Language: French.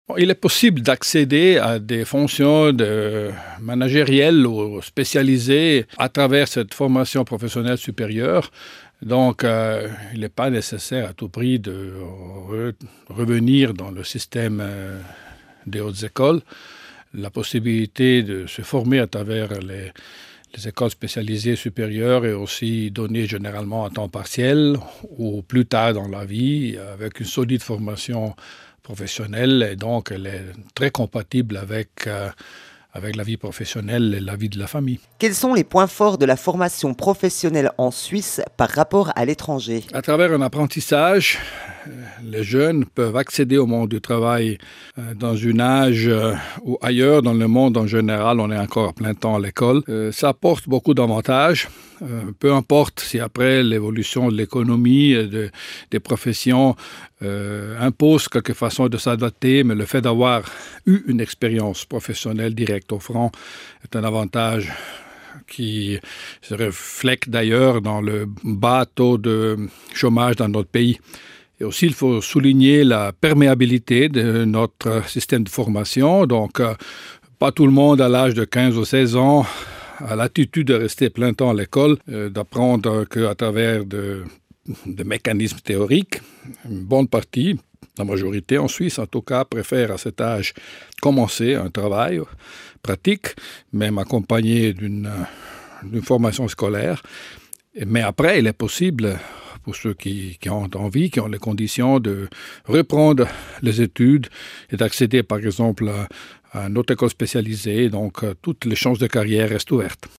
Il est possible d'accéder à des fonctions managérielles ou spécialisées à travers cette formation professionnelle supérieure. Donc, il n'est pas nécessaire à tout prix de revenir dans le système des hautes écoles. La possibilité de se former à travers les écoles spécialisées supérieures est aussi donnée généralement à temps partiel ou plus tard dans la vie avec une solide formation professionnelle, et donc elle est très compatible avec la vie professionnelle et la vie de la famille. Quels sont les points forts de la formation professionnelle en Suisse par rapport à l'étranger? À travers un apprentissage, les jeunes peuvent accéder au monde du travail dans un âge où ailleurs dans le monde en général on est encore à plein temps à l'école. Ça apporte beaucoup d'avantages. Peu importe si après l'évolution de l'économie, des professions impose quelque façon de s'adapter, mais le fait d'avoir eu une expérience professionnelle directe au front est un avantage qui se reflète d'ailleurs dans le bas taux de chômage dans notre pays. Et aussi, il faut souligner la perméabilité de notre système de formation. Donc, pas tout le monde à l'âge de 15 ou 16 ans a l'attitude de rester plein temps à l'école, d'apprendre qu'à travers de mécanismes théoriques. Une bonne partie, la majorité en Suisse en tout cas, préfère à cet âge commencer un travail pratique, même accompagné d'une formation scolaire. Mais après, il est possible, pour ceux qui ont envie, qui ont les conditions, de reprendre les études et d'accéder par exemple à une autre école spécialisée. Donc, toutes les chances de carrière restent ouvertes.